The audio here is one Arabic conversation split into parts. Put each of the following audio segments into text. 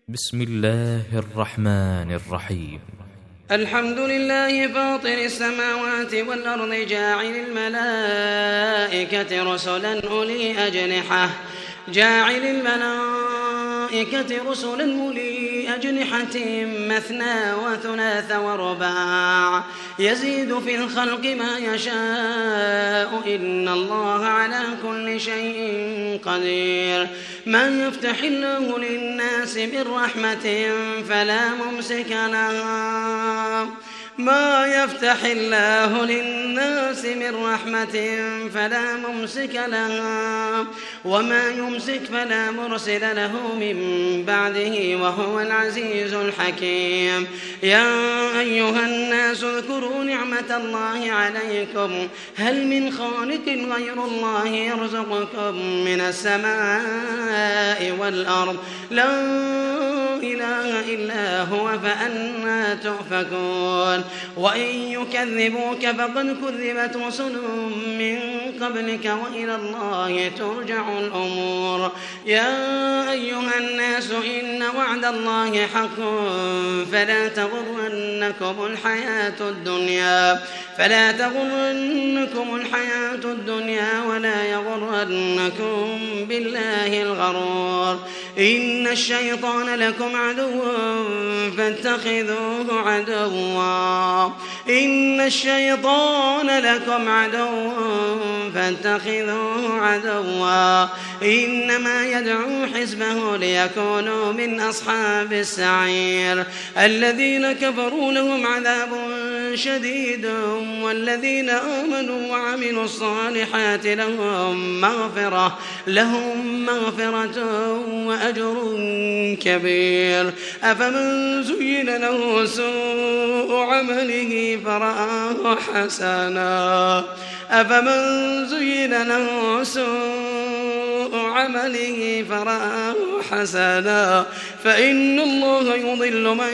بسم الله الرحمن الرحيم. الحمد لله فاطر السماوات والأرض جاعل الملائكة رسلا أولي أجنحة مثنى وثلاث ورباع يزيد في الخلق ما يشاء إن الله على كل شيء قدير. من يفتح الله للناس من رحمة فلا ممسك لها وما يمسك فلا مرسل له من بعده وهو العزيز الحكيم. يا أيها الناس اذكروا نعمة الله عليكم هل من خالق غير الله يرزقكم من السماء والأرض لا إله إلا هو فأنى تؤفكون. وإن يكذبوك فقد كذبت رسل من قبلك وإلى الله ترجع الأمور. يا أيها الناس إن وعد الله حق فلا تغرنكم الحياة الدنيا ولا يغرنكم بالله الغرور. إن الشيطان لكم عدو فاتخذوه عدوا إنما يدعو حزبه ليكونوا من أصحاب السعير. الذين كفروا لهم عذاب شديد والذين آمنوا وعملوا الصالحات لهم مغفرة وأجر كبير. أفمن زين له سوء عمله فرآه حسنا فإن الله يضل من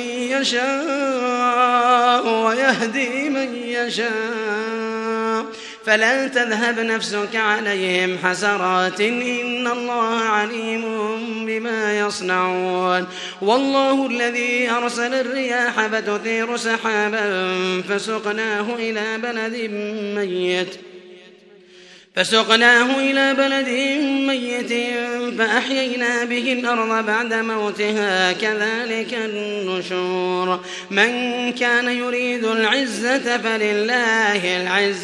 يشاء ويهدي من يشاء فلا تذهب نفسك عليهم حسرات إن الله عليم بما يصنعون. والله الذي أرسل الرياح فتثير سحابا فسقناه إلى بلد ميت فأحيينا به الأرض بعد موتها كذلك النشور. من كان يريد العزة فلله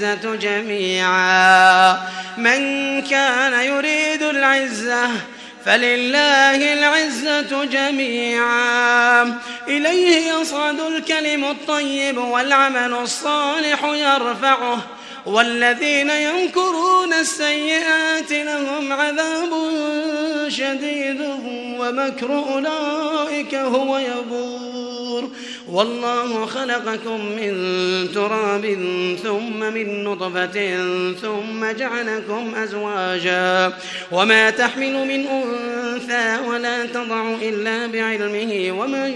العزة جميعا إليه يصعد الكلم الطيب والعمل الصالح يرفعه والذين يمكرون السيئات لهم عذاب شديد ومكر أولئك هو يبور. والله خلقكم من تراب ثم من نطفة ثم جعلكم أزواجا وما تحمل من أنثى ولا تضع إلا بعلمه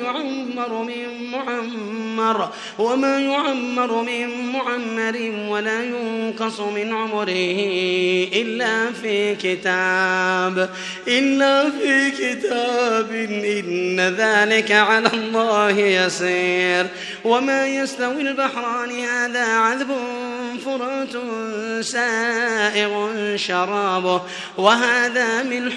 وما يعمر من معمر ولا ينقص من عمره إلا في كتاب إن ذلك على الله يسير. وما يستوي البحران هذا عذب فرات سائغ شرابه وهذا ملح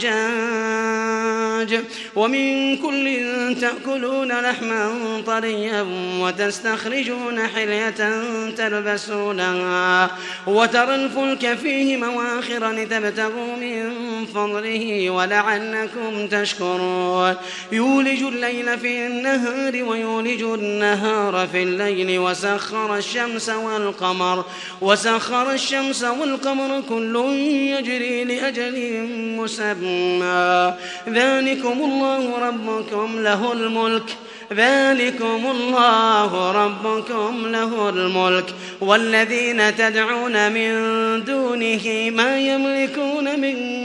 أجاج ومن كل تأكلون لحما طريا وتستخرجون حلية تلبسونها وترى الفلك فيه مواخر لتبتغوا من فضله ولعلكم تشكرون. يولج الليل في النهار ويولج النهار في الليل وسخر الشمس والقمر كل يجري لأجل مسمى ذلكم الله ربكم له الملك والذين تدعون من دونه ما يملكون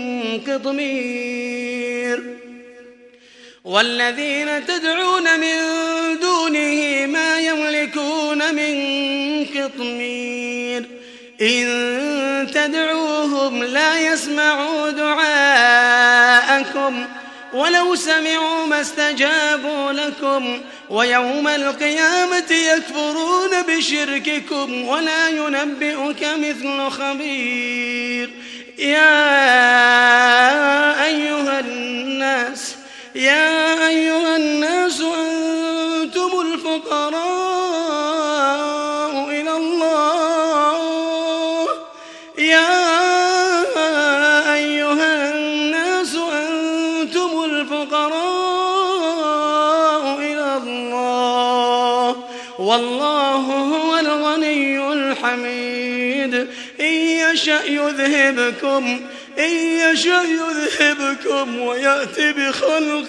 من قطمير إن تدعوهم لا يسمعوا دعاءكم ولو سمعوا ما استجابوا لكم ويوم القيامة يكفرون بشرككم ولا ينبئك مثل خبير. يا أيها الناس أنتم الفقراء إلى الله. يا أيها الناس أنتم الفقراء إلى الله والله هو الغني الحميد. إن يشأ يذهبكم ويأتي بخلق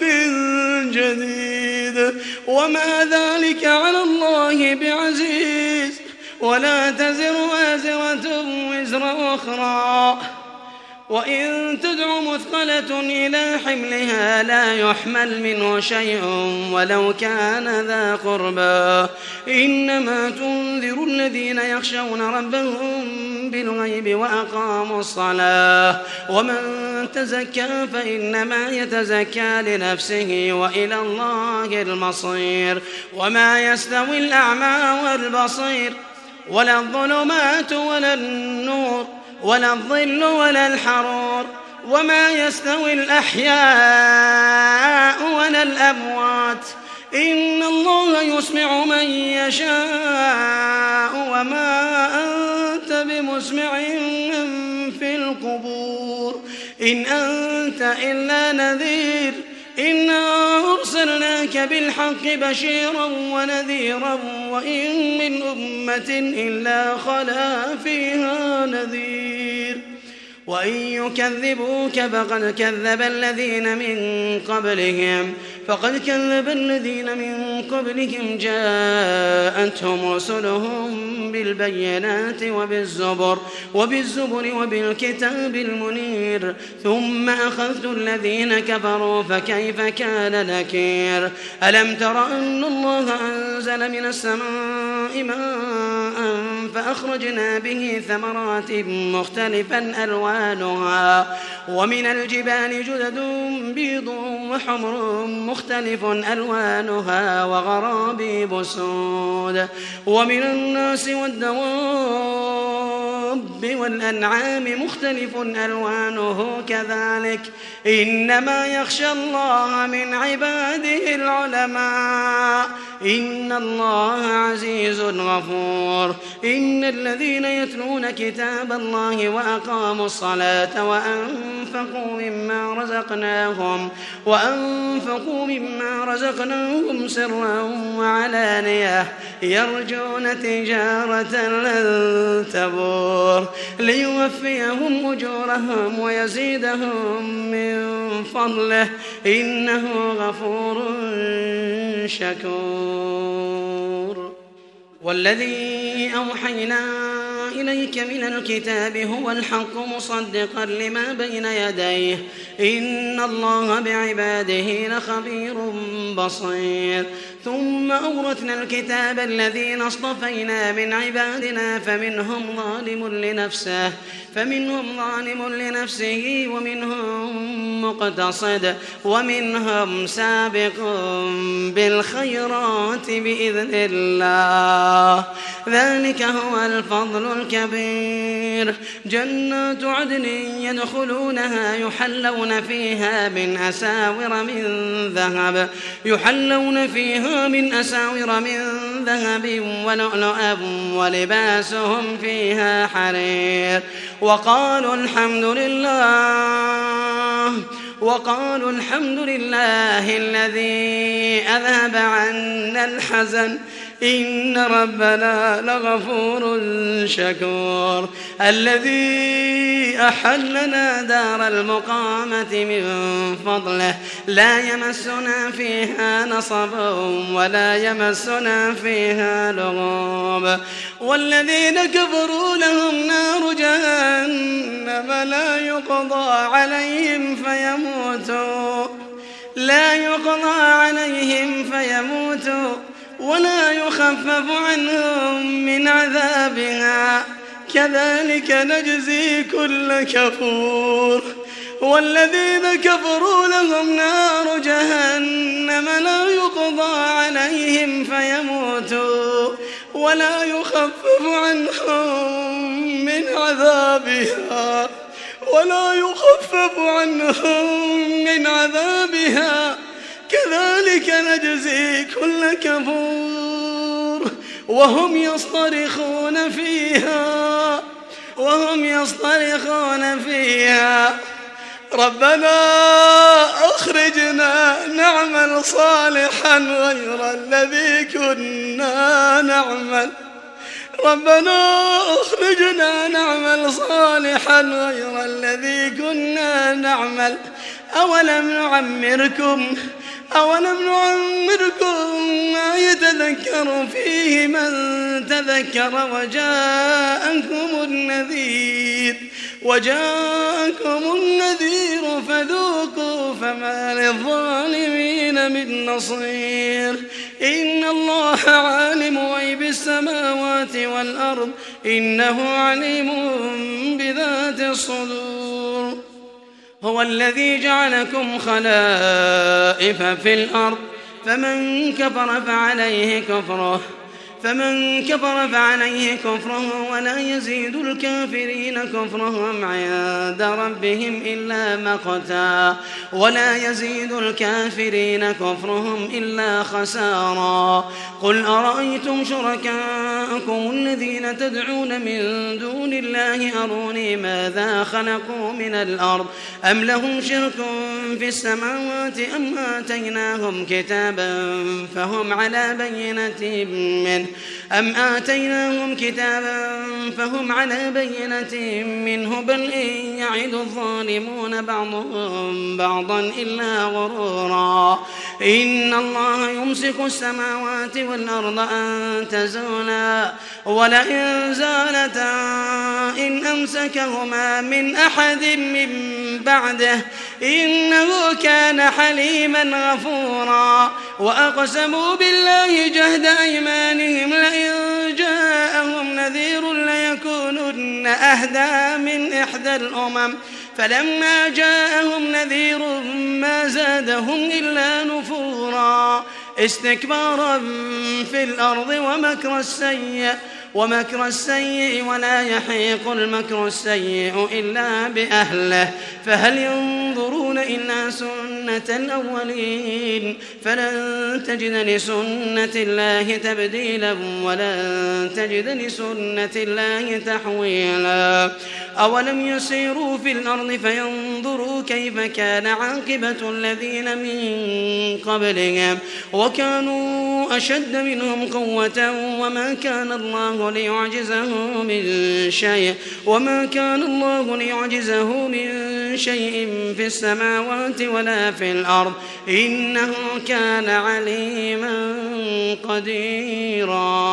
جديد وما ذلك على الله بعزيز. ولا تزر وازرة وزر أخرى وإن تدع مثقلة إلى حملها لا يحمل منه شيء ولو كان ذا قربى. إنما تنذر الذين يخشون ربهم بالغيب وأقاموا الصلاة ومن تزكى فإنما يتزكى لنفسه وإلى الله المصير. وما يستوي الأعمى والبصير ولا الظلمات ولا النور ولا الظل ولا الحرور وما يستوي الأحياء ولا الأموات. إن الله يسمع من يشاء وما أنت بمسمع من في القبور إن أنت إلا نذير. إنا أرسلناك بالحق بشيرا ونذيرا وإن من أمة إلا خلا فيها نذير. وإن يكذبوك فقد كذب الذين من قبلهم جاءتهم رسلهم بالبينات وبالزبر وبالكتاب المنير ثم أخذت الذين كفروا فكيف كان نكير. ألم تر أن الله أنزل من السماء ماء فأخرجنا به ثمرات مختلفا ألوانها ومن الجبال جدد بيض وحمر مختلف ألوانها وغرابيب سود ومن الناس والدواب والأنعام مختلف ألوانه كذلك إنما يخشى الله من عباده العلماء. إن الله عزيز غفور. إن الذين يتلون كتاب الله وأقاموا الصلاة وأنفقوا مما رزقناهم سرا وعلانية يرجون تجارة لن تبور ليوفيهم أجورهم ويزيدهم من فضله إنه غفور شكور. والذي أوحينا إليك من الكتاب هو الحق مصدقا لما بين يديه إن الله بعباده لخبير بصير. ثم أورثنا الكتاب الذين اصطفينا من عبادنا فمنهم ظالم لنفسه ومنهم مقتصد ومنهم سابق بالخيرات بإذن الله. ذلك هو الفضل الكبير. جنات عدن يدخلونها يحلون فيها من أساور من ذهب ولؤلؤا ولباسهم فيها حرير. وقالوا الحمد لله الذي أذهب عنا الحزن إن ربنا لغفور شكور. الذي أحلنا دار المقامة من فضله لا يمسنا فيها نصب ولا يمسنا فيها لغوب. والذين كفروا لهم نار جهنم لا يقضى عليهم فيموتوا ولا يخفف عنهم من عذابها كذلك نجزي كل كفور. والذين كفروا لهم نار جهنم لا يقضى عليهم فيموتوا ولا يخفف عنهم من عذابها كذلك نجزي كل كفور. وهم يصطرخون فيها ربنا أخرجنا نعمل صالحا غير الذي كنا نعمل أولم نعمركم ما يتذكر فيه من تذكر وجاءكم النذير فذوقوا فما للظالمين من نصير. إن الله عالم غيب السماوات والأرض إنه عليم بذات الصدور. هو الذي جعلكم خلائف في الأرض فمن كفر فعليه كفره ولا يزيد الكافرين كفرهم عند ربهم إلا خسارا. قل أرأيتم شركاءكم الذين تدعون من دون الله أروني ماذا خلقوا من الأرض أم لهم شرك في السماوات أم آتيناهم كتابا فهم على بينة منه بل إن يعد الظالمون بعضهم بعضا إلا غرورا. إن الله يمسك السماوات والأرض أن تزولا ولئن زالتا إن أمسكهما من أحد من بعده إنه كان حليما غفورا. وأقسموا بالله جهد أيمانهم لئن جاءهم نذير ليكونن أهدى من إحدى الأمم فلما جاءهم نذير ما زادهم إلا نفورا. استكبارا في الأرض ومكر السيء ولا يحيق المكر السيء إلا بأهله فهل ينظرون إلا سنة الأولين فلن تجد لسنة الله تبديلا ولن تجد لسنة الله تحويلا. أولم يسيروا في الأرض فينظروا كيف كان عاقبة الذين من قبلهم وكانوا أشد منهم قوة وما كان الله ليعجزه من شيء في السماوات ولا في الأرض إنه كان عليما قديرا.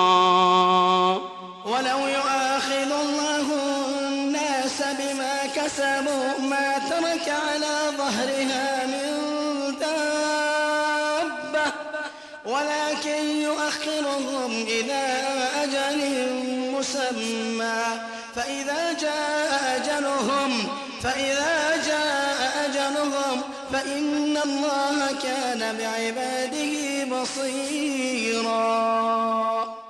ولو يؤاخذ الله الناس بما كسبوا ما ترك على ظهرها من دابة ولكن يؤخرهم إلى أجل مسمى فإذا جاء أجلهم فإن الله كان بعباده بصيرا.